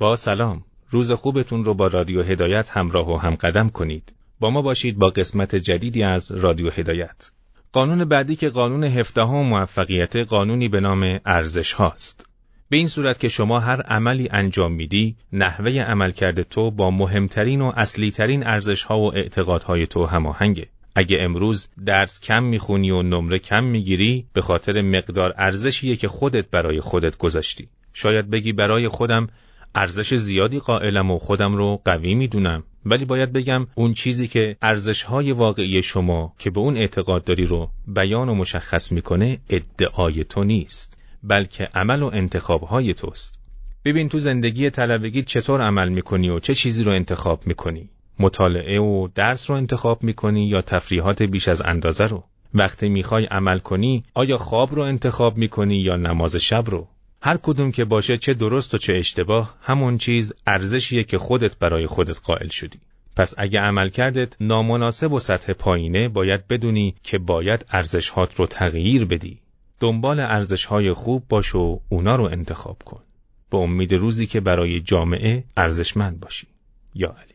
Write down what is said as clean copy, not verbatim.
با سلام، روز خوبتون رو با رادیو هدایت همراه و همقدم کنید. با ما باشید با قسمت جدیدی از رادیو هدایت. قانون بعدی که قانون 17 موفقیت، قانونی به نام ارزش هاست. به این صورت که شما هر عملی انجام میدی، نحوه عملکرد تو با مهمترین و اصلی ترین ارزش ها و اعتقادهای تو هماهنگه. اگه امروز درس کم میخونی و نمره کم میگیری، به خاطر مقدار ارزشیه که خودت برای خودت گذاشتی. شاید بگی برای خودم ارزش زیادی قائلم و خودم رو قوی میدونم، ولی باید بگم اون چیزی که ارزش‌های واقعی شما که به اون اعتقاد داری رو بیان و مشخص میکنه ادعای تو نیست، بلکه عمل و انتخاب‌های توست. ببین تو زندگی طلبگی چطور عمل میکنی و چه چیزی رو انتخاب میکنی؟ مطالعه و درس رو انتخاب میکنی یا تفریحات بیش از اندازه رو؟ وقتی میخوای عمل کنی آیا خواب رو انتخاب میکنی یا نماز شب رو؟ هر کدوم که باشه، چه درست و چه اشتباه، همون چیز ارزشیه که خودت برای خودت قائل شدی. پس اگه عملکردت نامناسب و سطح پایینه، باید بدونی که باید ارزش‌هات رو تغییر بدی. دنبال ارزش‌های خوب باش و اونا رو انتخاب کن. به امید روزی که برای جامعه ارزشمند باشی. یا علی.